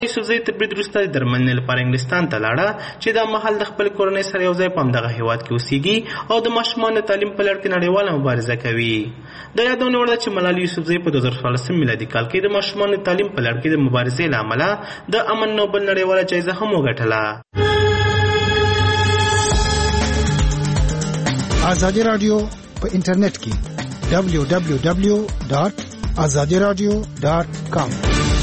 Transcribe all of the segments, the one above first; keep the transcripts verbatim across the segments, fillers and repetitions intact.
یوسفزۍ تر برید وروسته د درملنې لپاره انګلستان ته لاړه چې دا مهال د خپل کورنۍ سره یو ځای په همدغه هېواد کې اوسېږي او د ماشومانو د تعلیم په لړ کې نړیواله مبارزه کوي. د یادونه وړ ده چې ملالۍ یوسفزۍ په دوه زره څوارلسم میلادي کال کې د ماشومانو د تعلیم په لړ کې د مبارزې له امله د امن نوبل نړیواله جایزه هم وګټله. ازادي راډیو په انټرنیټ کې دبلیو دبلیو دبلیو ډاټ ازادي راډیو ډاټ کام.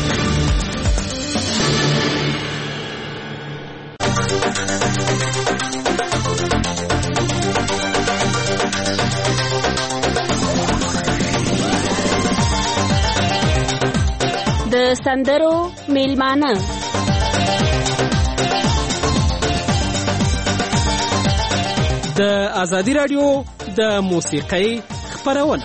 د سندرو میلمانه د ازادي راډیو د موسیقۍ خپرونه.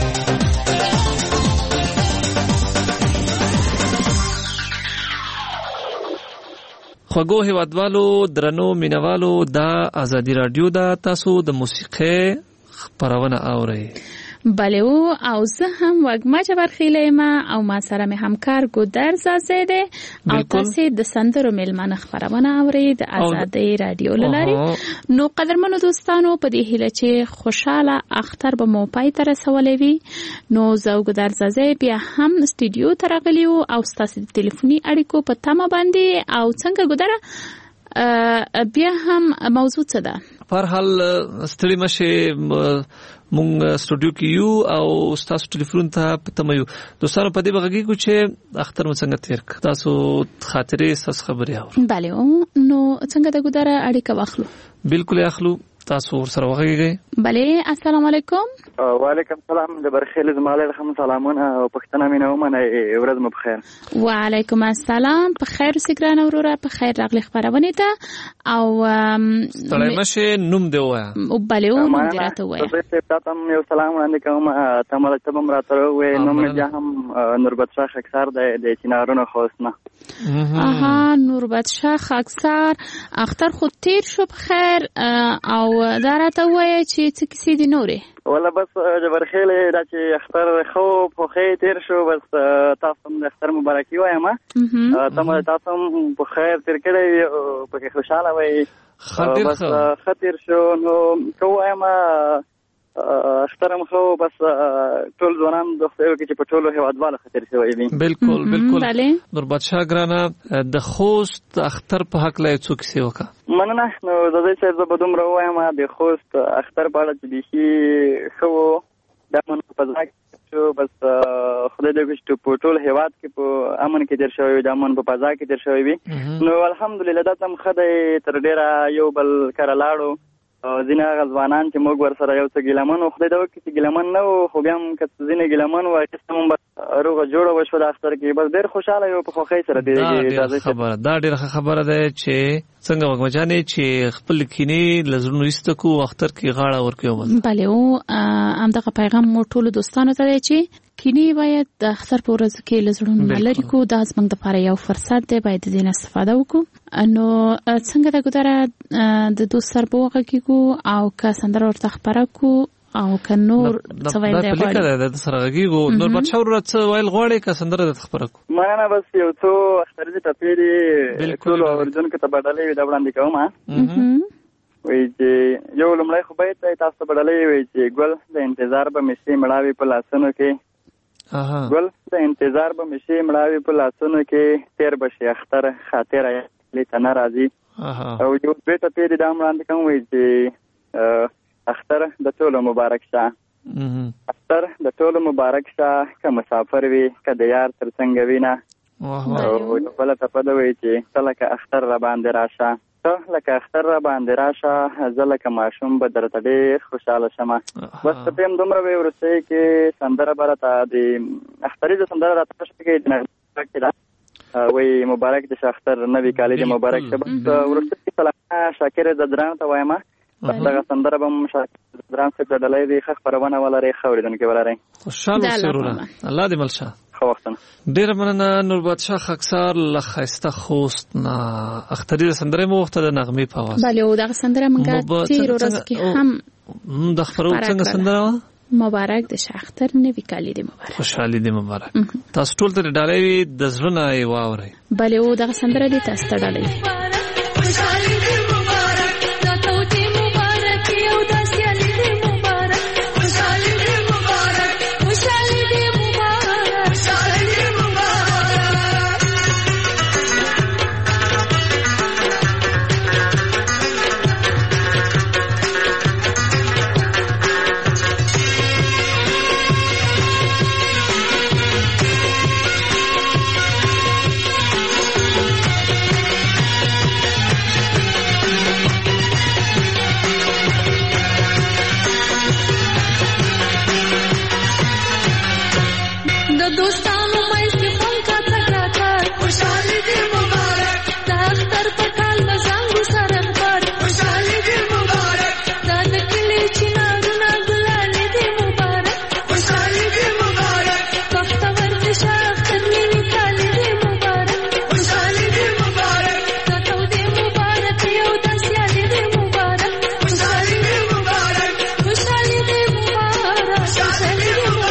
خوږو هیوادوالو، درنو مینوالو، د ازادي راډیو د تاسو د موسیقۍ خپرونه اورئ. بله او او زه هم وږمه جبرخیله یم او ما سره مې همکار ګودر زازی دی او تاسې د سندرو میلمانه خپرونه اورئ د ازادي راډیو له لارې. نو قدرمنو دوستانو، په دې هیله چې خوشحاله اختر به مو پای ته رسولی وي، نو زه او ګودر زازی بیا هم سټوډیو ته راغلي یو او ستاسې د ټلیفوني اړیکو په تمه باندې. او څنګه ګودره بیا هم موضوع څه ده؟ په هر حال ستړي مشې، مونږ سټوډیو کې یو او ستاسو ټلیفون ته په تمه یو. دوستانو په دې بغږیږو چې اختر مو څنګه تیر کړ، تاسو خاطرې، ستاسو خبرې اورو. بله نو څنګه د ګودره اړیکه واخلو؟ بالکل اخلو، تاسو ورسره وغږیږئ. بله السلام علیکم. وعلیکم السلام. د برخیل زما علیکم سلامونه او پښتنه مینه ومنئ. ورځ مو بخیر. وعلیکم السلام. په خیر اوسئ ګرانه وروره، په خیر راغلې خپرونې ته. او ستړی مشې، نوم دې ووایه. بله او نوم دې راته ووایه. زه تاسو هم یو سلام وړاندې کوم. ته مله ته به هم راته ووایې. نوم مې بیا هم نوربدشاه خاکسار دی د چنارونو خوست نه. اها، نوربدشاه خاکسار. اختر خو تیر شو په خیر او دا راته ووایه چې څه کیسې دي نورې؟ ولا بس جبرخیلې دا چې اختر خو په خیر تیر شو، بس تاسو هم د اختر مبارکي وایم. ته تاسو هم په خیر تیر کړی او پکې خوشاله وئ. بس ښه تیر شو. نو که ووایم اختر هم خو بس ټول ځوانان د خدای وکړي چې په ټولو هېوادوالو ښه تیر شوی وي. بالکل بالکل. نوربدشاه ګرانه، د خوست اختر په هکله یې څو کیسې وکړه. مننه. نو زه صاحب زه به دومره ووایم د خوست اختر په اړه چې بیخي ښه و. دا من په فضا کې شو، بس خدای دې وکړي چې په ټول هېواد کې په امن کې تیر شوی وي، د امن په فضا کې تیر شوی وي. نو الحمدلله دا هم ښه دی. تر ډېره یو بل کره لاړو. ځینې هغه ځوانان چې موږ ورسره یو څه ګیلمن وو، خدای دې وکړي چې ګیلمن نه وو، خو بیا هم که ځینې ګیلمن وو اخیسته هم بس روغه جوړه وشوه د اختر کې. بس ډېر خوشحاله یو په خوښۍ سره تېرېږي. خبره دا ډېره ښه خبره ده چې څنګه وږمه جانې چې خپل کینې له زړونو ایسته کړو، اختر کې غاړه ورکړو. بله او همدغه پیغام مو ټولو دوستانو ته دی چې کینې باید د اختر په ورځ کې له زړونو لرې کړو. دا زموږ دپاره یو فرصت دی، باید د دې نه استفاده وکړو. نو څنګه ده ګودره، د دوست سره به وغږېږو او که سندره ورته خپره کړو او که نور څه ویل دی غواړي؟ دا پلیکه ده، د سره غږېږو. نوربدشاه وروره څه ویل غواړې که سندره درته خپره کړو؟ مننه. بس یو څو اخترزي ټپې دي ټولو اورېدونکو ته به ډالۍ وي، دا وړاندې کوم. وایي چې یو لومړی خو بیت دی تاسو ته به ډالۍ وایي چې ګل د انتظار به مې شي مړاوي په لاسونو کې، ګل د انتظار به مې شي مړاوي په لاسونو کې، تیر به شي اختر خاطره یې ته نه راځي. او یو دوې ټپې دي دا هم وړاندې کوم. وایي چې اختر د ټولو مبارک شه، اختر د ټولو مبارک شه، که مسافر وي که د یار تر څنګه وینه. او یو بله ټپه ده وایي چې ته لکه اختر را باندې راشه، ته لکه اختر را باندې راشه، زه لکه ماشوم به درته ډېر خوشحاله شمه. بس ټپې هم دومره وی. وروستۍ کې سندره به راته د اختریزه سندره راته پشته کې د نغمه کې ده. وایي مبارک د شه اختر، نوي کالي د مبارک شه. بس وروستۍ کې سلامه شاکر زدران ته وایم. بس دغه سندره به هم شاکر زدران صاحب ته ډالۍ دی. ښه خپرونه ولرئ، ښه اورېدونکي ولرئ. خوشحاله اوسئ وروره. الله دې مل شه. ډېره مننه نوربدشاه خاکسار له ښایسته خوست نه. اختریزه سندره مو وغوښته د نغمې په اواز. بله او دغه سندره موږ تېرو ورځو کې هم د خپرو څنګه سندره وه؟ مبارک د شاختر نوی کالی دی مبارک. خوشحالي دی مبارک. تاسو ټول ته ډالۍ د زړه نه یې واورئ. بلې او دغه سندره دی تاسو ته ډالۍ. خوشحالي دی مبارک دا توتی مبارک یو داسې علي دی مبارک. خوشحالي دی مبارک خوشحالي دی مبارک خوشحالي دی مبارک. دوستانو مې چې څنګه تکړه کار خوشحالي دی مبارک دا اختر په کال بزنګ سره پر خوشحالي دی مبارک دا د کلی چې نارونه ګلالي دی مبارک خوشحالي دی مبارک بختور د شاختر نوی کالی دی مبارک خوشحالي دی مبارک دا تو دی مبارک یو داسې علي دی مبارک خوشحالي دی مبارک خوشحالي دی مبارک خوشحالي دی مبارک.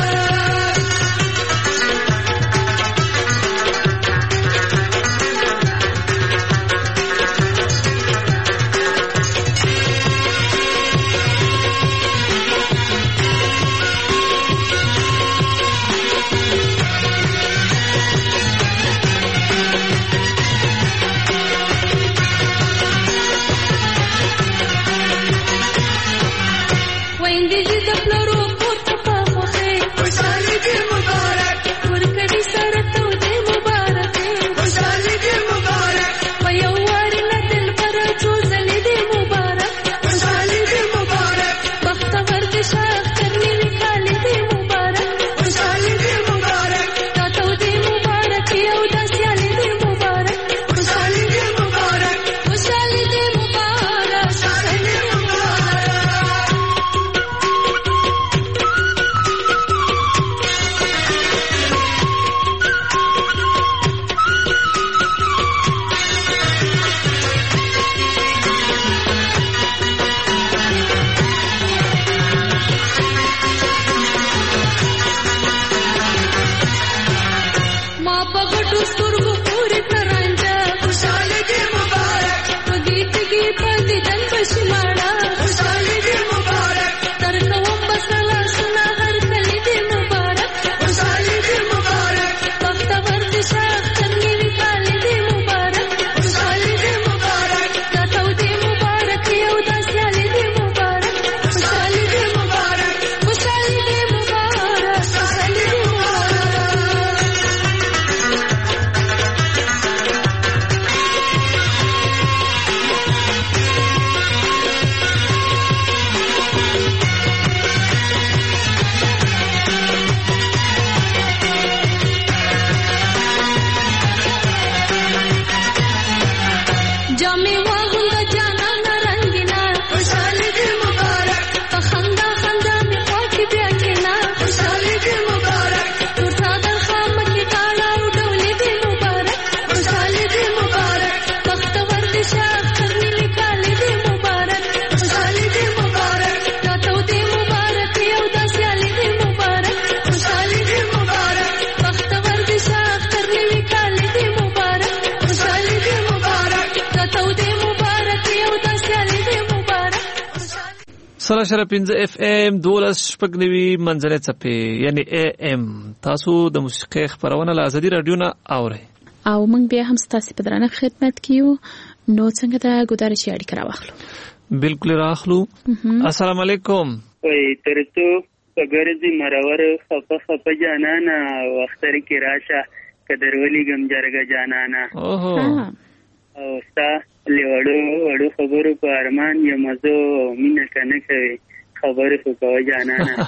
سره شره پنځه اف ام دولس شپږ نوي منځنۍ څپې یعنی ای ام تاسو د موسیقۍ خبرونه له ازادي رادیو نه اورئ او موږ بیا هم ستاسو په درنه خدمت کیو نو څنګه دا ګزارش اړیکه راوخلو بالکل راخلو السلام علیکم وای ترڅو پګرځي مرور خپه خپه جانانا وختر کې راشه قدرولي گم جرګه جانانا اوه او ستا لیوړو وړو خبرو په ارمان یو مزو مینه کنه کوي خبرې خو کوي جانانا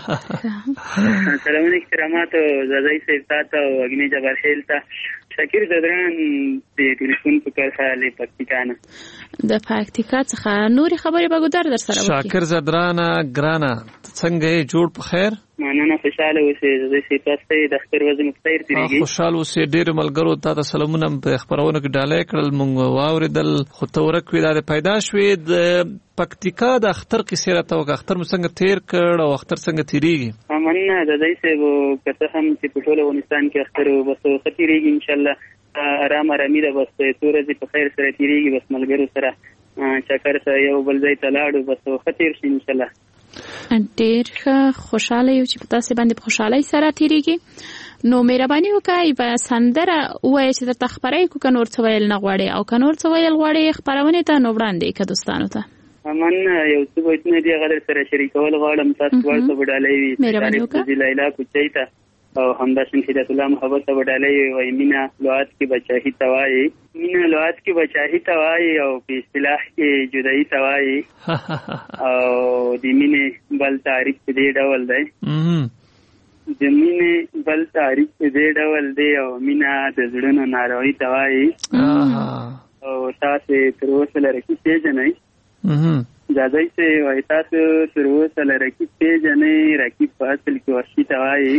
سلام احترامات زادای سیفتا او اګنی جبر خیلتا شاکر زدران د ټلیفون په کار خاله پکتیکانه د پکتیکا څخه نوري خبرې به ګودر در سره وکړي شاکر زدران ګرانا څنګه جوړ په خیر مننه، خوشاله اوسې. زه چې تاسو ته د اختر ورځې مو په خیر تېرېږي. خوشحاله اوسې. ډېرو ملګرو تا ته سلامونه په خپرونه کې ډالۍ کړل، موږ واورېدل، خو ته ورک وې. دا د پیدا شوې د پکتیکا د اختر کیسې راته وکړه. اختر مو څنګه تېر کړ او اختر څنګه تېرېږي؟ مننه د دای صاحب، که څه هم چې په ټول افغانستان کې اختر بس ښه تېرېږي انشاءالله. ارام ارامي ده، بس څو ورځې په خیر سره تېرېږي. بس ملګرو سره چکر سره یو بل ځای ته لاړو، بس ښه تېر شي انشاءالله. ډېر ښه، خوشحاله یو چې په تاسې باندې په خوشحالۍ سره تېرېږي. نو مهرباني وکړئ یوه سندره ووایئ چې درته خپره یې کړو، که نور څه ویل نه غواړې، او که نور څه ویل غواړې خپرونې ته، نو وړاندې یې کړه دوستانو ته. مننه، یو څه بیتونه دي هغه در سره شریکول غواړم. تاسو دواړو ته به ډالۍ وي. مهرباني وکړه. لیلا کوچۍ ته او همداشان هدایت الله محبت ته به ډالۍ وي. وایي مینه لوعات کې بچاهي ته وایي، مینه لوعات کې بچاهي ته وایي، او په اصطلاح کې جدایي ته وایي. او د مینې بل تعریف په دې ډول دی، د مینې بل تعریف په دې ډول دی، او مینه د زړونو ناروغي ته وایي. او تاسې تر اوسه له رقیب پېژنئ. جادوی سے وایي تاسو تر اوسه له رقیب پېژنئ. رقیب په اصل کې وحشي ته وایي.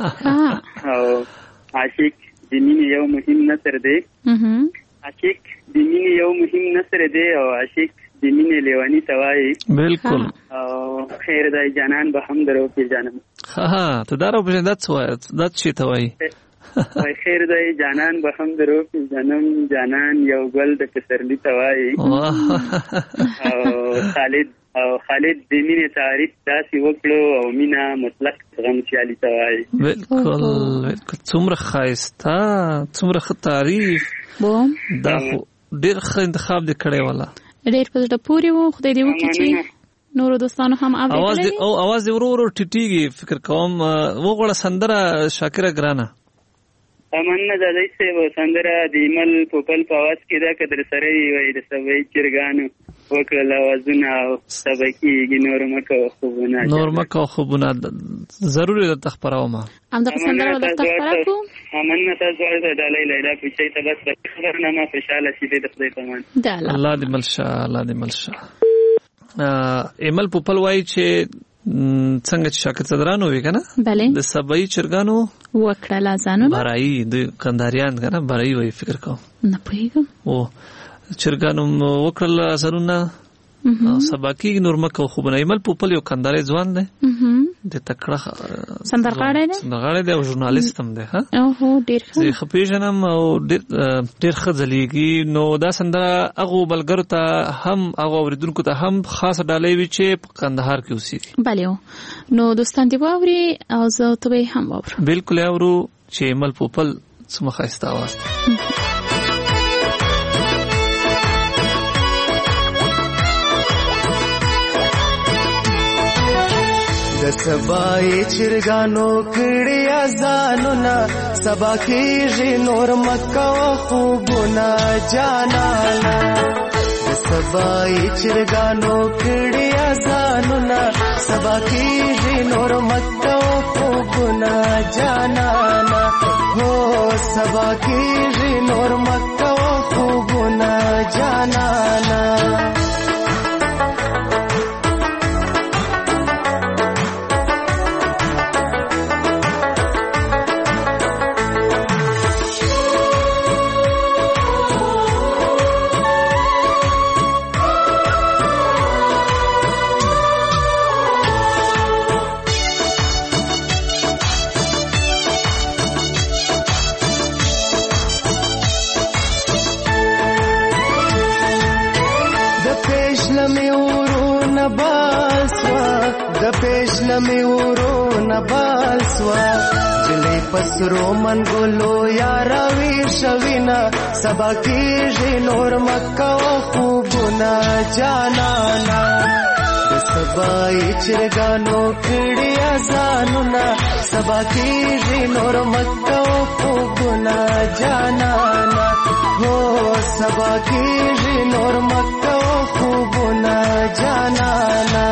او عاشق د مینې یو مهم نثر دی. عاشق د مینې یو مهم نثر دی، او عاشق د مینې لیونی ته وایي. بالکل. او خیر دی جانان به هم درو پېژنم. ها ته دا رو پېژنې، دا څه وایي، دا څه ته وایي؟ وای خیر دی جانان به هم درو پېژنم، جانان یو ګل د پسرلي ته وایي. او خالد او خالد د مینې تعریف داسې وکړو، او مینه مطلق غم خیالي ته وایي. بالکل بالکل. څومره ښایسته، څومره ښه تعریف. دا خو ډېر ښه انتخاب دې کړی والا. ډېر په زړه پورې و. خدای دې وکړي چې نورو دوستانو هم اورېدلی. او اواز دې ورو ورو ټیټېږي. فکر کوم وغواړه سندره شاکره ګرانه. مننه د دای صاحب، سندره د ایمل پوپل په اواز کې ده، که در سره وي وایي د سبای چرګانو وکړل اوازونه، او سبا کېږي نور مه کوه خوبونه، نور مه کوه خوبونه. ضروري درته خپرومه. همدغه سندره به درته خپره کړو. مننه تاسو دواړو ته ډالۍ لیلا کوچۍ ته. بس خبرنامه خوشحاله شي د خدای په امان. الله دې مل شه، الله دې مل شه. ایمل پوپل وایي چې څنګه چې شاکر صدرانو وی کنه، بله د سبای چرګانو وکړه لازانو برای د کنداریان کنه، برای وی فکر کوم نه پوهیږم. او چرګانو وکړه لازانو سبا کې نور مکه خو بنه. ایمل پوپل یو کنداري ځوان دی، د تکړه سندرغاړی دی، سندرغاړی دی او ژورنالیست هم دی. ها اوه ډیر ښه. زه خپېژنم او ډیر ډیر ښه ځلیږي. نو دا سندره هغه بلګرو ته هم هغه اوریدونکو ته هم خاصه ډالۍ وي چې په کندهار کې اوسېږي. بله نو دوستان دی واوري او زه ته به هم واورم. بالکل اورو چې ایمل پوپل څومره ښایسته اواز دی. د سبای چرګانو کړي اذانونه، سبا کېږي نور مکه و خوبونه جانانا. د سبای چرګانو کړي اذانونه، سبا کېږي نور مکه و خوبونه جانانا. هو سبا کېږي نور مکه و خوبونه جانانا. د پېښله مې ورونه بال سوه، جلۍ پسرو منګولو یاروي شوینه. سبا کېږي نور مکه و خوبونه جانانا. د سبای چرګانو کړي اذانونه، سبا کېږي نور مکه و خوبونه جانانا. هو سبا کېږي نور مکه و خوبونه جانانا.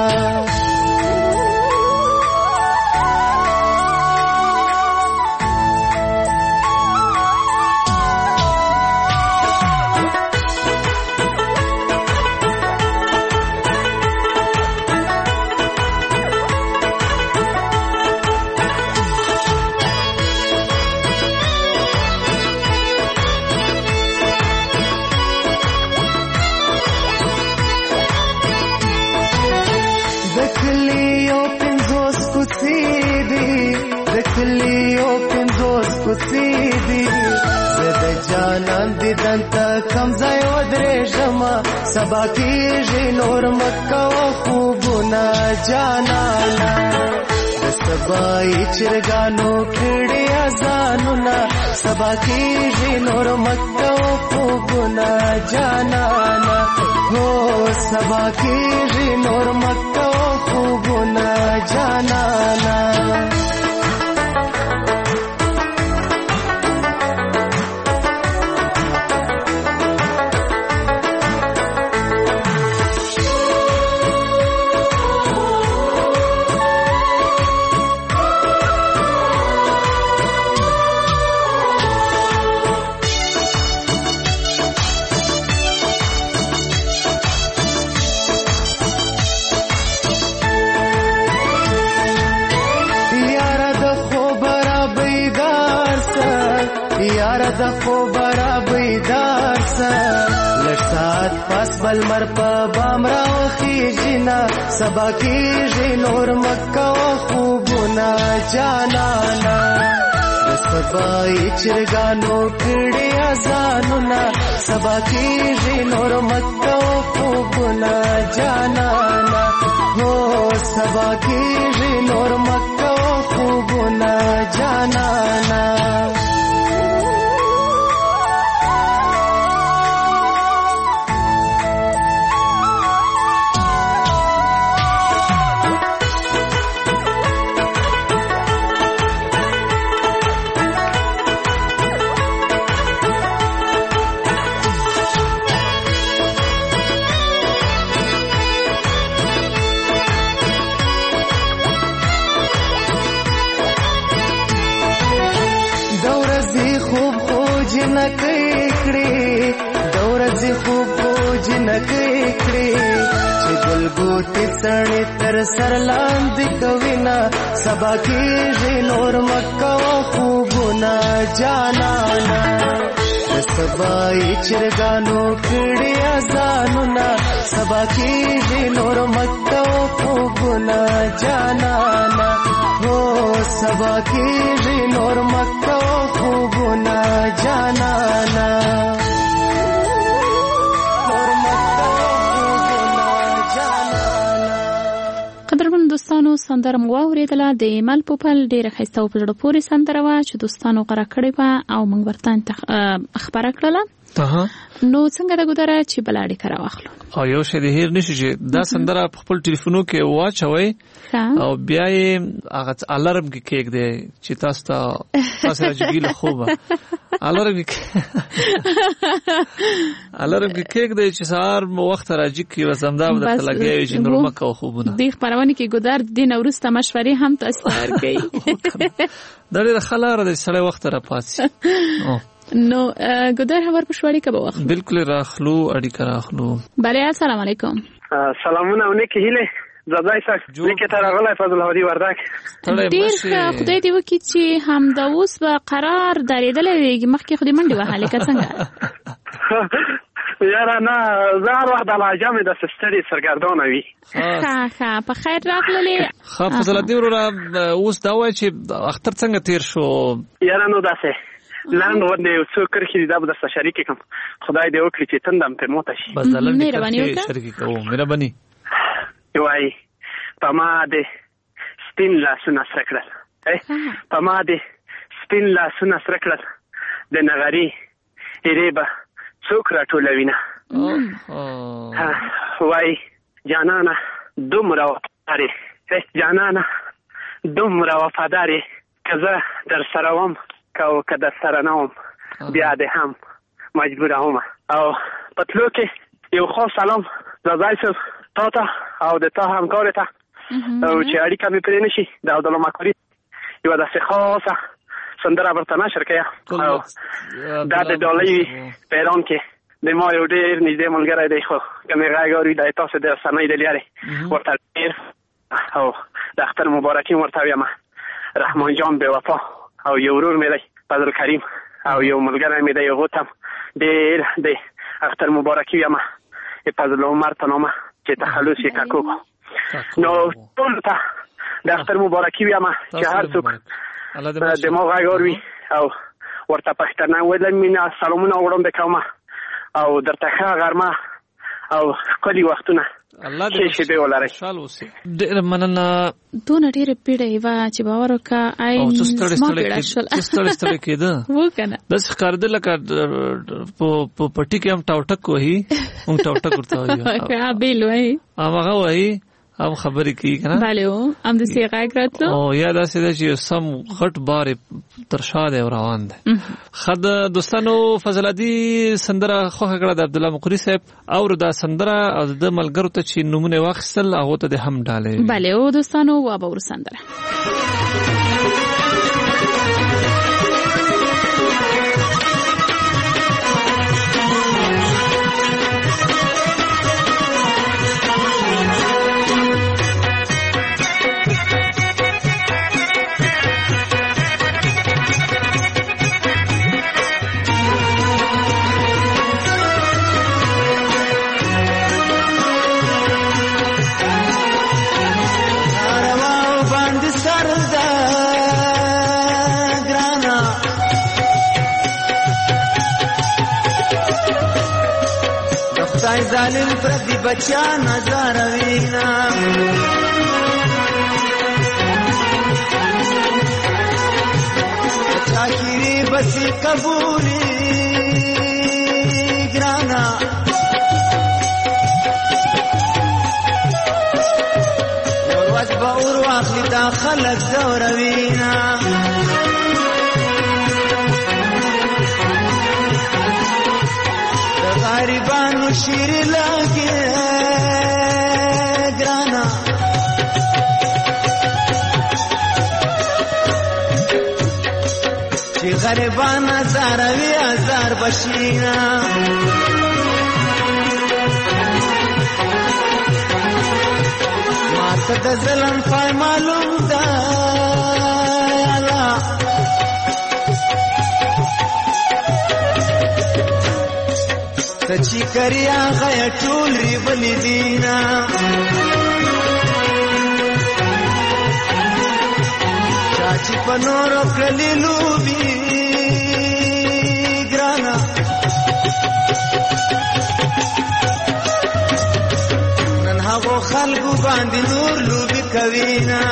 جانان دیدن تا کم ځای ودرېږم سبا کېږي نور مکوه خوبونه جانانا د سبای چرګانو کړي اذانونه سبا کېږي نور مکوه خوبونه جانانا هو سبا کېږي نور مکوه خوبونه جانانا د خوب را بیدار سه لږ ساعت پس بل مر په بام راوخیږي نه سبا کېږي نور مکوه خوبونه جانانا د سبای چرګانو کړي اذانونه سبا کېږي نور مکوه خوبونه جانانا هو سبا کېږي نور مکوه خوبونه جانانا جنکې کړې د ورځې خوب خو جنکې کړې چې ګلګوټې سړې تر سر لاندې کوي نه سبا کېږي نور مکوه خوبونه جانانا د سبای چرګانو کړي اذانونه سبا کېږي نور مکوه خوبونه جانانا هو سبا کېږي نور مکوه خوبونه جانانا قدرمن دوستانو سندره مو واورېدله د ایمل پوپل ډېره ښایسته او په زړه پورې سندره وه چې دوستانو غوره کړې وه او موږ ورته خپره کړله. نو څنګه د ګودره چې بل اړیکه راواخلو او یو شی د هیر نشي چې دا سندره په خپل ټلیفونو کې واچوي او بیا یې هغه الارم کې کېږدئ چې تاسو ته تاسو راځي له خوبه الارم کې الارم کې کېږدئ چې سهار مو وخت راځي کې وسمدا درته لګي چې نور مکه او خوبونه دې خبرونه کې ګودر د دین وروسته مشورې هم تاسو ورکړي دا ډېر خلاره د سړی وخت را پاتې نو ګودر خبر پښوړی کبه واخلو بالکل راخلو اړیکه راخلو. بله السلام علیکم. سلامونه او نیکی هیله زادای صاحب نیکی ته راغلی فضل هادي وردک. ډېر خدای دې وکړي چې همدا اوس به قرار درېدلی وي مخکې خو دې منډې وهلې که څنګه یاره نه زه هر وخت د لهجه مې داسې ستړې سرګردانه وي. ښه ښه په خیر راغللې. ښه فضل الدین وروره اوس دا وایه چې اختر څنګه تېر شو؟ یاره نو داسې لاند غوندې یو څو کرښې دي دا به درسره شریکې کړم خدای دې وکړي چې تنده م پرې موته شي. بس د لنډې کرښې شریکې کوو مهرباني. وایي په ما دې سپین لاسونه سره کړل په ما دې سپین لاسونه سره کړل د نغري ایرې به څوک راټولوینه. وایي جانانه دومره وفادار یې جانانه دومره وفادار یې که زه در سره وم که که در سره نه وم بیا دې هم مجبوره ومه. او په تلو کې یو خاص سلام زازای صاحب تا ته او د تا همکارې ته او چې اړیکه مې پرې نه شي د عبدالله مکاري یوه داسې خاصه سندره ورته نشر کړه او دا د ډالۍ په ایران کې د ما یو ډېر نږدې ملګری دی خو که مې غږ اوري دا تاسو د رسنۍ د لارې ورته ډېر او د اختر مبارکي ورته ویمه. رحمان جان بې وفا او یو ورور مې دی فضل کریم او یو ملګری مې دی هغو ته هم ډېر د اختر مبارکي ویمه فضل عمر په نامه چې تخلص یې ککو. نو ټولو ته د اختر مبارکي ویمه چې هر څوک د ما غږ اوري او ورته پښتانه ویل مینا سلامونه وړاندې کوم او درته ښه غرمه او ښکلي وختونه الله دې شي دې ولري خوشاله اوسئ. ډېر مننه. دونه ډېرې پیړۍ وه چې باور وکړه آی زما پیړه شول ستړی ستړی کېده و که نه داسې ښکارېده لکه په پټي کې هم ټاوټک وهي موږ ټاوټک ورته وایو بیل وایي هماغه وایي هم خبرې کوي که نه بله و همداسې یې غږ راتلو او یا داسې ده چې سم غټ بار یې تر شا دی او روان دی. ښه د دوستانو فضل عادي سندره خوښه کړه د عبدالله مقري صاحب اورو دا سندره او د ملګرو ته چې نومونه یې واخیستل هغو ته دې هم ډالۍ. بله و دوستانو و به ورو سندره ظالم پردی بچا نظر وینا چاکری بسی قبولی گرانا نور وجب اور واخلی دا خلق زور وینا غریبانو شیر لگے گرانا چی غریبان ازاروی ازار بشینا ماتا دا ظلم پای معلوم دا اللہ سچی کریا غیا ټول ری بلی دینا چاچی پنور کلی لوبی گرانا نن هغو خلقو باندې نور لوبی کوینا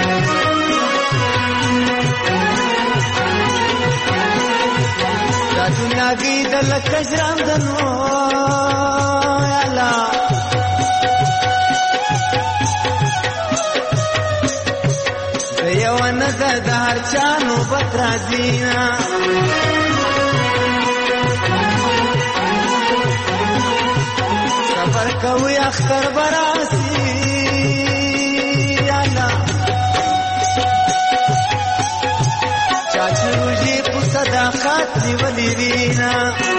دنیا کی دل کجران دنو یالا دیوان دا دهر چانو بطرا دینا سفر کوئی اختر براسی یالا چاچی روجی صداقات نیولی وینا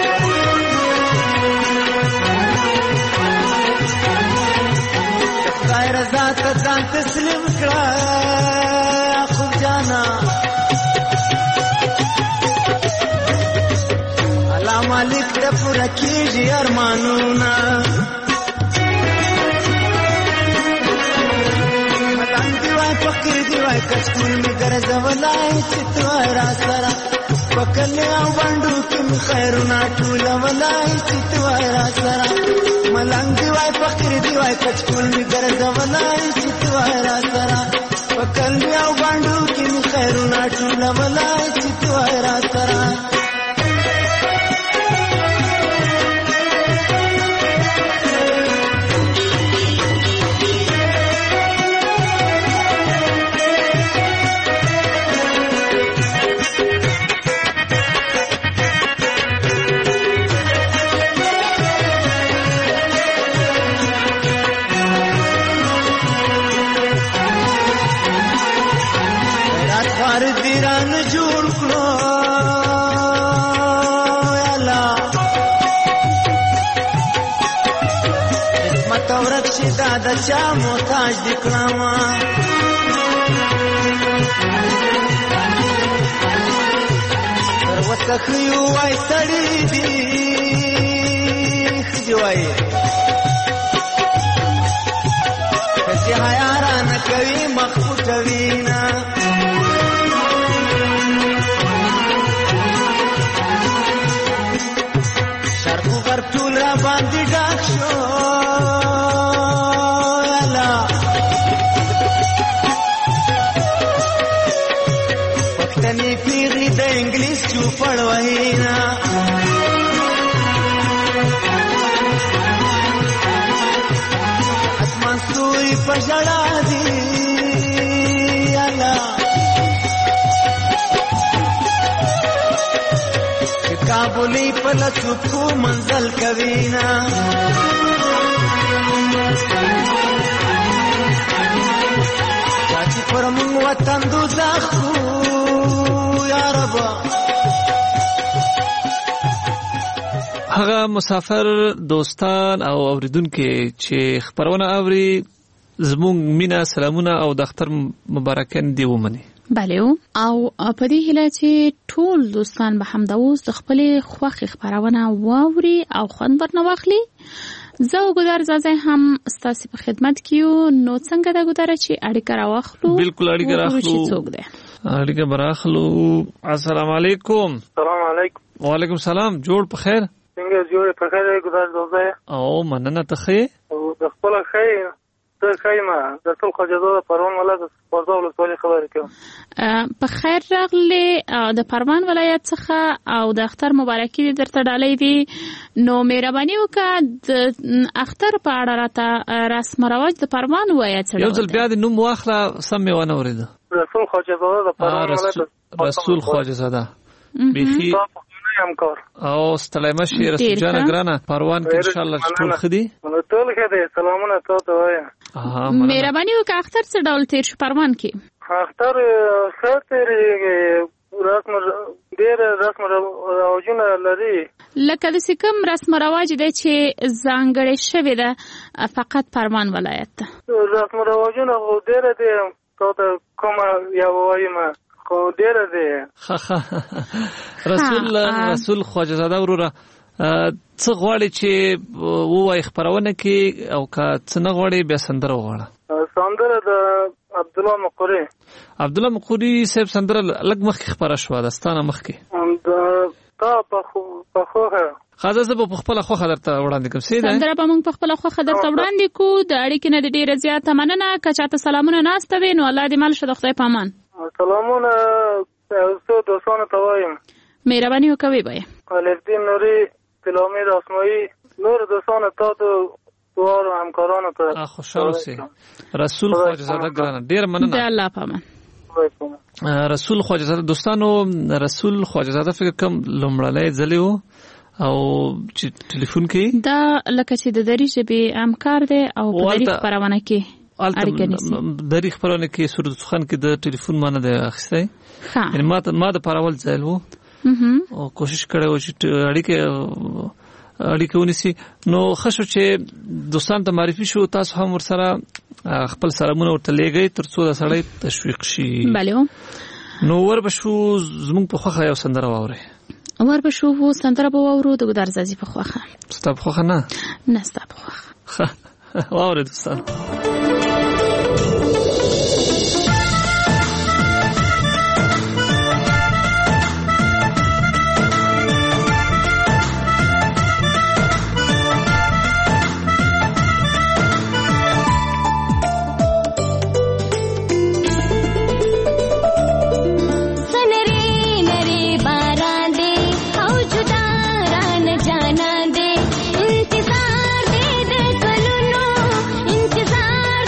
خدای رضا ته ځان تسلیم کړه خوب جانا الله مالک ته پوره کیږي ارمانونه ملنګ دی وای فقیر دی وای کچکول می ګرځولای چې تو را سره وکله او باندې کوم خیرونه ټول ولای چې تو را سره ملنګ دی وای فقیر دی وای کچکول می ګرځولای چې تو را سره وکله او باندې کوم خیرونه ټول ولای چې تو را سره دا چا محتاج دی کلاما تر وسخیو وای سړی دی خدای وای کچې حیا نه کوي مخفوټ وینا ټول را باندې ډاک شو الله پښتني پیغلي د انګلیس چوپړ وهینا اسمان ستوري په ژړا دي الله کابلی په لچکو منزل کوینا چې پر موږ وطن دوزخ یا رب. هغه مسافر دوستان او اوریدونکو چې خبرونه اوري زموږ مینا سلامونه او د اختر مبارکان دی ومني. بله او په دې هیله چې ټول دوستان به هم د اوس د خپل خوښ خبرونه واوري او خوند ورنه واخلي. زه ګودر زازه هم ستاسو په خدمت کې یو. نو څنګه دا ګودر چې اړیکه راوخلو؟ بالکل اړیکه راخلو. څوک ده؟ اړیکه براخلو. السلام علیکم. السلام علیکم. وعلیکم السلام. جوړ په خیر؟ څنګه جوړ په خیر ګودر زازه؟ او مننه ته خیر؟ او د خپل خیر ته خیمه د ټول خجازو پروان ولایت پرځو ولسوالۍ خبرې کوم. په خیر راغلی د پروان ولایت څخه او د اختر مبارکي درته ډالۍ دي. نو مهرباني وکړه د اختر په اړه راته رسم رواج د پروان ولایت سره یو ځل بیا د نوم واخله سم مې ونه اورېده. رسول خواجه زاده د پروان ولایت رسول خواجه زاده بيخي همکار او ستلایمه شي رسول جان ګرانه پروان کې ان شاء الله ټول خدي ټول خدي سلامونه تاسو وایا. مهرباني وکړه اختر څه ډول تیر شو پروان کې؟ اختر خاطر رسم ډېر رسم رواجونه لري. لکه د کوم رسم رواج دی چې ځانګړی شوی ده فقط پروان ولایت ته؟ رسم رواجونه ډېر دي تاسو کوم یا وایم خو ډېر دی. رسول رسول خواجه زاده وروره څه غواړي چې ووایي خبرونه کې او که څه نه غواړي بیا سندره وغواړه؟ سندره د عبد الله مقری عبد الله مقری صاحب سندره لږ مخکې خبره شوه د ستانه مخکې تا په خوخه خاصه زه په خپل خوخه درته وړاندې کوم. سیده سندره به موږ په خپل خوخه درته وړاندې کو. د اړیکې نه ډېره زیاته مننه. که چاته سلامونه ناسته وي نو الله دې مل شه. د خدای په امان. سلامونه اوسو دوستانو ته وایم. مهرباني وکوي بای. الفدین نوری تلامید اسماعی نور دوستانو ته دوار همکارانو ته خوشاله سي. رسول خواجه زاده ګرانه ډیر مننه. د الله په امان. رسول خواجه زاده دوستانو رسول خواجه زاده فکر کوم لومړی ځلی و او چې ټلیفون کې دا لکه چې د دری ژبې همکار دی او په دری خبرونه کې اړیکه نیسي. دری خبرونه کې سورت خان کې د ټلیفون مانه د اخیستی یعنی ما ما د پاراول ځل وو او کوشش کړی و چې اړیکه اړیکه ونیسي. نو خشو چې دوستان ته معرفي شو تاسو هم ورسره خپل سلامونه ورته لېږئ ترڅو د سړی تشویق شي. بله نو وربشو زموږ په خوښه یو سندره واورئ. وربشو سندره به واورو د ګودر زازي په خوښه. ستا په خوښه نه؟ نه ستا په خوښه. واورئ دوستان. इंतजार दे दे कलुनो इंतजार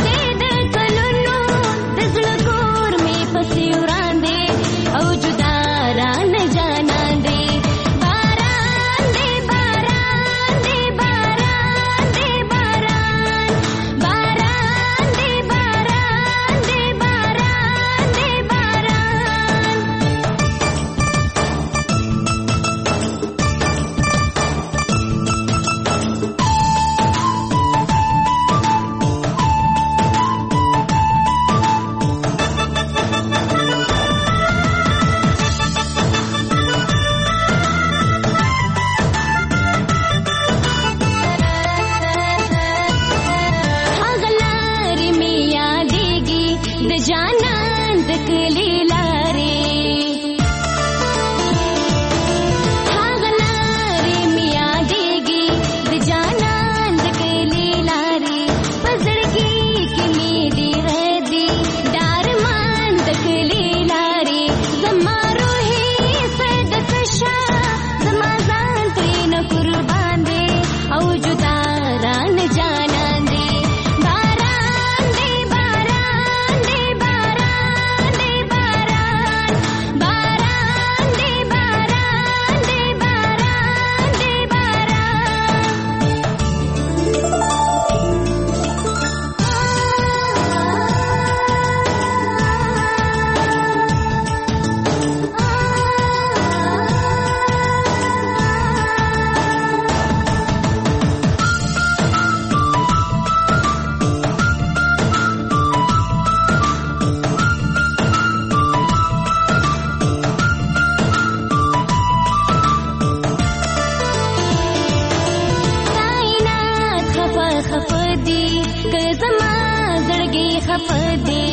که زما زړګي خفه دی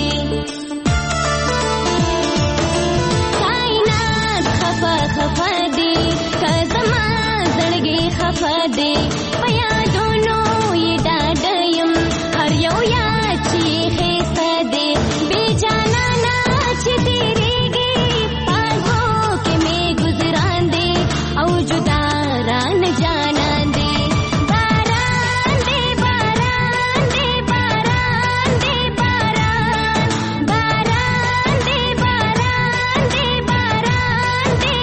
کائنات خفه خفه دی که زما زړګي خفه دی په یادونو یې ډاډه یم هر یو یاد چې ښایسته دی بې جانانه چې تېرېږي پاږو کې مې ګزران دی او جدا ران جانان دی باران دی باران دی باران دی باران باران دی باران دی باران دی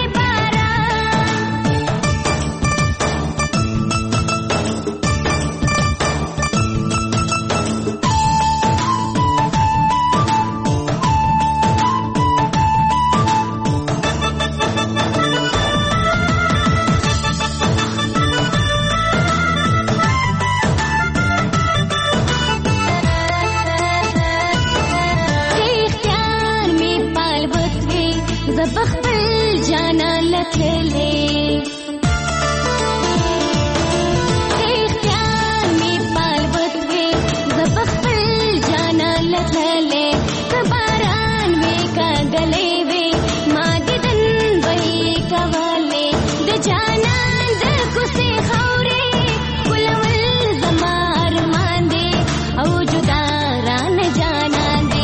بخبل جانا لتلے اختیار می پال بطوے زبخبل جانا لتلے کباران وے کا گلے وے ماددن وے کوالے د جانان د کسے خورے کلول زمار ماندے او جدا ران جانان دے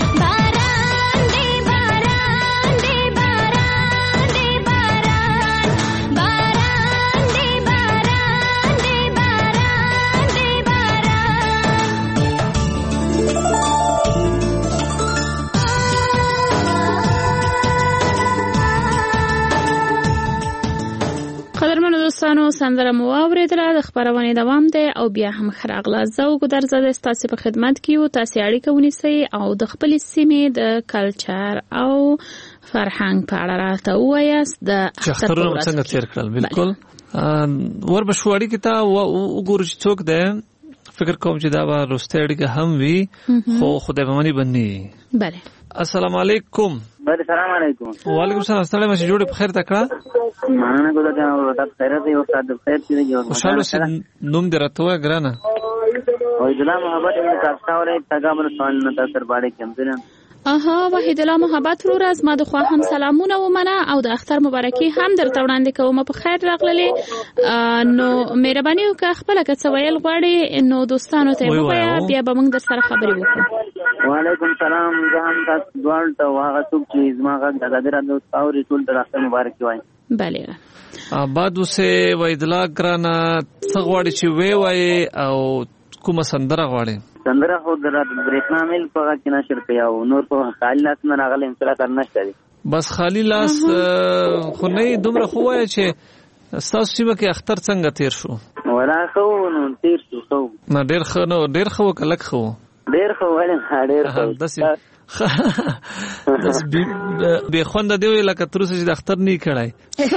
دوستانو سندره مو اوریدله د خبرونې دوام دی او بیا هم خراغله زوګ درزده ستاسو په خدمت کې او تاسو اړیکه ونیسئ او د خپل سیمې د کلچر او فرهنګ په اړه راته ووایاست د اخترونو څنګه تیر کړل بالکل ور بشوړی کې تا وګورئ چې څوک ده فکر کوم چې دا به روسته اړیکه هم وي خو خدای به منی بنني بله السلام علیکم بله سلام علیکم وعلیکم السلام السلام چې جوړ په خیر تکړه مانه ګوره دا ورته خیر دی او استاد خیر دی یو خوشاله سي نوم درته ګرانه وای دلا محبت دې تاسو اورې پیغام رسول نه تاسو باندې کوم دي اها وحید الله محبت رو راز ما د خو هم سلامونه ومنه او د اختر مبارکي هم درته وړاندې کوم په خیر راغللې نو مهرباني وکړه خپل کڅ ویل غواړي نو دوستانو ته ووایا بیا به موږ در سره خبرې وکړو وعلیکم سلام زه هم تاسو دوه ته واغه څوک چې زما غږ د غدر د او رسول د اختر مبارکي وای بله آباد وسه وحید الله ګرانه څه غواړي چې وی وای او کومه سندره غواړي سندره خو د برېښنا مل په کې نشر کیا او نور په خالی لاس نه راغلی امتلا کرنا شته بس خالی لاس خو نه دومره خو وای چې تاسو سیمه کې اختر څنګه تیر شو ولا خو نو تیر شو خو نه ډیر خو نو ډیر خو کلک خو ډیر خو ولې ډیر خو داسې داس به خوند دی لکه تر اوسه چې د اختر نه کړای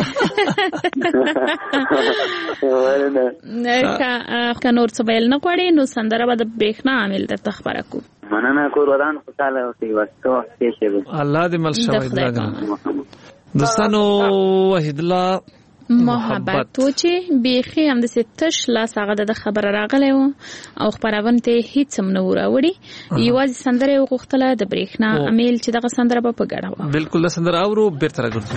نه کا نور څه بیل نه کوړي نو سندره به د برېښنا عامل د تخبره کو مننه کور ودان خوشاله اوسئ واسطه کې الله دې مل شوی دا دوستانو وحید الله محبت تو چې بیخي هم د ستش لا ساغه د خبره راغلی او خبرونه ته هیڅ هم نه وراوړي یوازې سندره وغوښتله د برېښنا امیل چې دغه سندره په ګډه و بالکل د سندره اورو بیرته راګرځو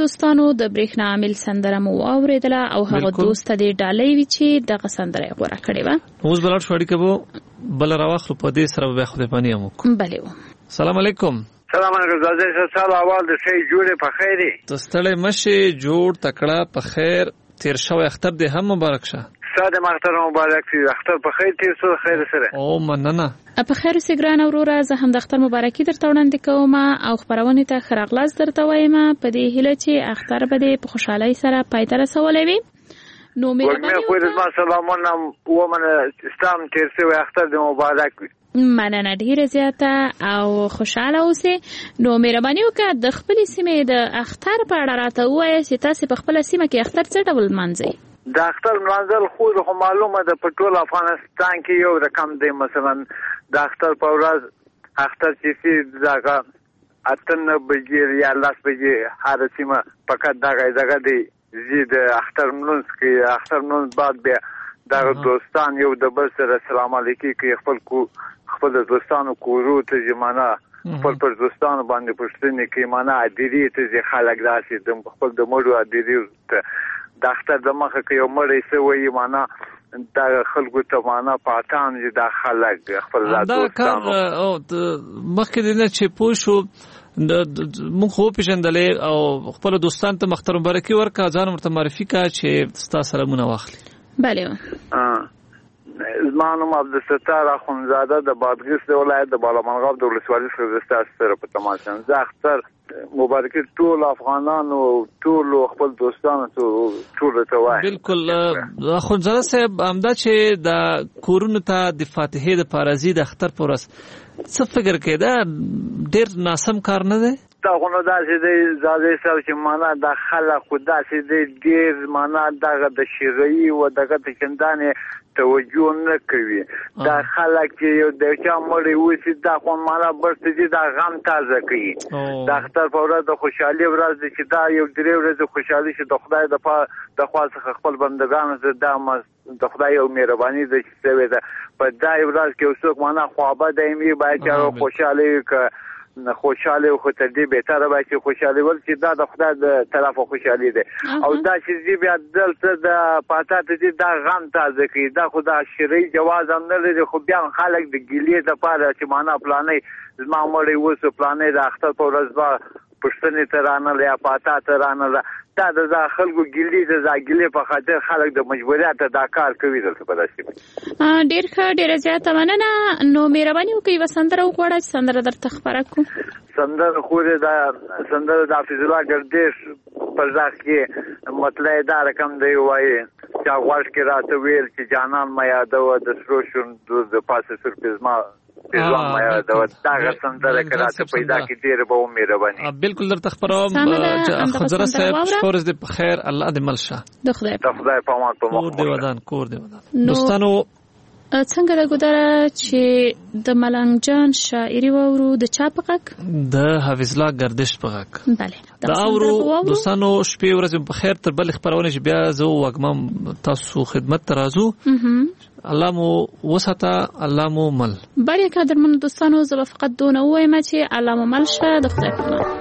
دوستانو د برېښنا عامل سندره مو واورېدله او هغه دوست ته دې ډالۍ وي چې دغه سندره یې غوره کړې وه. اوس به لاړ شو اړیکه به بله راواخلو، په دې سره به بیا خدای پاني هم وکړو. بلې و. سلام علیکم. سلام علیکم زازی سال اول د شی جوړې په خیری ته ستړی مشې، جوړ تکړه په خیر، تیر شوی اختر دې هم مبارک شه. ساده اختر مبارک شي، اختر په خیر تیر شو، خیر سره. او مننه. په خیر اوسې ګرانه وروره، زه هم د اختر مبارکي درته وړاندې کوم او خپرونې ته ښه راغلاست درته وایم په دې هیله چې اختر به دې په خوشحالۍ سره پای ته رسولی وي. نو مهرباني وکړئ سلامونه ومنه اسلام تیر شوی اختر دې مبارک وي. مننه ډیره زیاته او خوشاله اوسې. نو مهرباني وکړه د خپلې سیمې د اختر په اړه راته ووایه چې تاسې په خپله سیمه کې اختر څه ډول لمانځئ؟ د اختر منځل خو خو معلومه ده په ټول افغانستان کې یو رقم دی. مثلا د اختر په ورځ اختر چې سي دغه اته نه بجې یا لس بجې هر سیمه فقط دغه دغه دی زی د اختر منځ کې اختر منځ بعد بیا دغه دوستان یو د بل سره سلام علیکي کوي، خپل کو خپل دوستانو کورو ته جمانه خپل پر دوستانو باندې پښتنې کې معنا اديري ته خلک راشي د خپل د مړو اديري د اختر د مخه کې یو مړی سوی معنا د خلکو ته معنا پاتان دي د خلک خپل دوستانو او مخکې دنه چې پوه شو مونږ خو پیژندلې او خپل دوستان ته مختر مبارکي ورکا، ځان ورته معرفي کا چې ستا سره مونږ واخلي. بله زمانم عبدالستار اخونزاده د بادغیس د ولایت د بالامنغاب د ولسوالۍ څخه سره په تماس یم. زه اختر مبارکي ټول افغانانو ټول خپل دوستانو ټول ته وایم. بالکل اخونزاده صاحب، همدا چې د کورونو ته د فاتحې د پارازي د اختر پر ورځ څه فکر کې ده ډېر ناسم کار نه دی؟ دا غونو داسې دی زازی صاحب چې معنا د خلک خو داسې دی ډېر معنا دغه د شرعي و دغه د چندانې توجه نه کوي. دا خلک چې یو د چا مړی وشي دا خو معنا برته دي دا غم تازه کوي. د اختر په ورځ د خوشحالي ورځ دی چې دا یو درې ورځې خوشحالي شي د خدای د د خوا څخه خپل بندګانو ته دا د خدای یو مهرباني ده چې سوې ده په دا ورځ کې څوک معنا خوابه دایمي باید چې خوشحالي ک خوشاله خو تر دې بهتره وای چې خوشاله ول چې دا د خدای د طرفه خوشحالي ده او دا چې دې بیا دلته د پاتات دې دا غم تازه کوي. دا خدا شرعي جواز هم نه لري، خو بیا خلک د ګیلې د پاره چې معنا پلانې زما مړی وسو پلانې د اختر په ورځ با پښتنې ترانه یا پاتات ترانه دا د خلکو ګیلې د ځاګلې په خاطر خلک د مجبوریت دا کار کوي دلته په داسې ډېر ښه ډېر زیاته مننه. نو مهرباني وکړئ یوه سندره وغواړه چې سندره درته خپره کړو. سندره خو د سندره د حافظ الله ګردیش په ځاګ کې مطلع دا رقم دی وایي چې غواړ کې راته ویل چې جانان ما یادوه د سرو شونډو د پاسه سرپزما پیزوان ما یادوه دغه سندره که راته پیدا کړي ډېره به ومهرباني. بالکل درته خپروم اخندزاده صاحب شپه ورځ دې په خیر، الله دې مل شه. د خدای د خدای په امان په مخ کور دې ودان کور دې ودان. دوستانو څنګه د ګودره چې د ملنګ جان شاعري واورو د چا په غږ؟ د حافظ الله ګردش په غږ. بله دا اورو دوستانو شپې ورځې په خیر تر بلې خپرونې چې بیا زه وږمم تاسو خدمت ته راځو. الله مو وساته، الله مو مل. بله قدرمنو دوستانو زه به فقط دونه ووایم چې الله مو مل شه. د خدای په امان.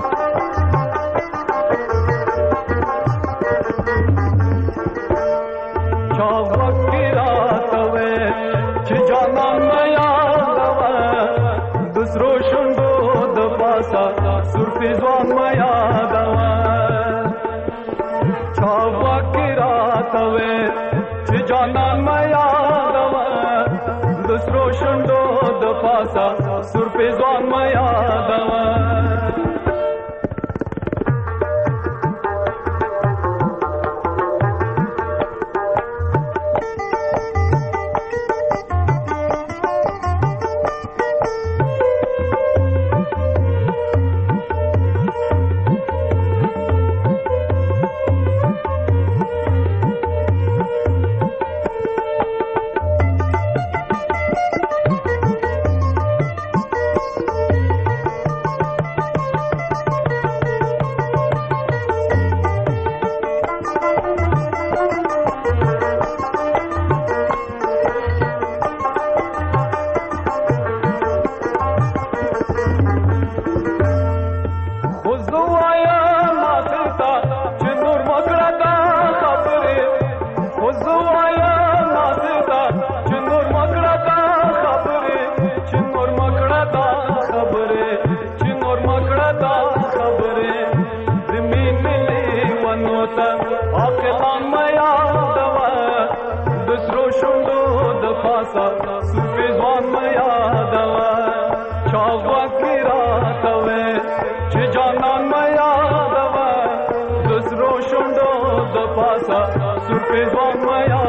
پاسا سپیزوان میادوا چاوا کیراتوه چه جانان میادوا دسرو شوندو د پاسا سپیزوان میادوا